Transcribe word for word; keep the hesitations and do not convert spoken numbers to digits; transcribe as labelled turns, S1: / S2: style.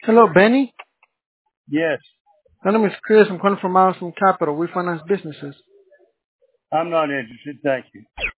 S1: Hello, Benny.
S2: Yes,
S1: My name is Chris. I'm calling from Milestone Capital. We finance businesses.
S2: I'm not interested. Thank you.